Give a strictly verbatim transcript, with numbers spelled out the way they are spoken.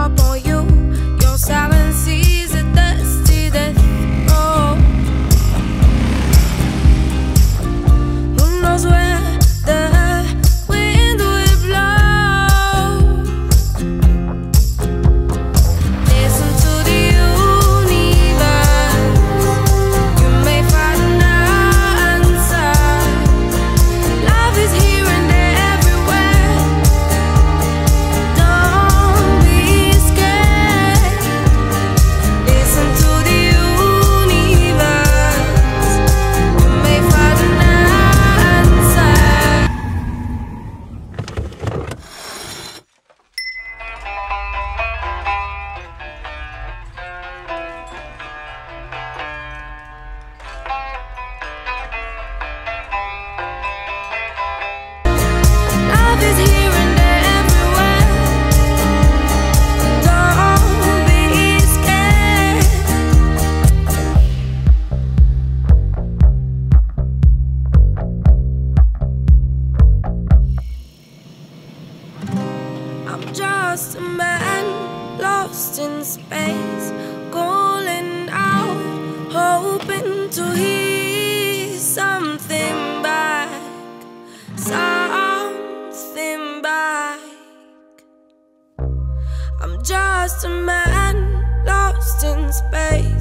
up on you. Your silence is a dusty death. Oh, who knows where the wind will blow? Listen to the universe. You may find an answer. Love is here and there, everywhere. Don't be scared. Listen to the universe. You may find an answer. Love is here and there, everywhere. Don't be scared. I'm just a man lost in space, calling out, hoping to hear something back, something back. I'm just a man lost in space.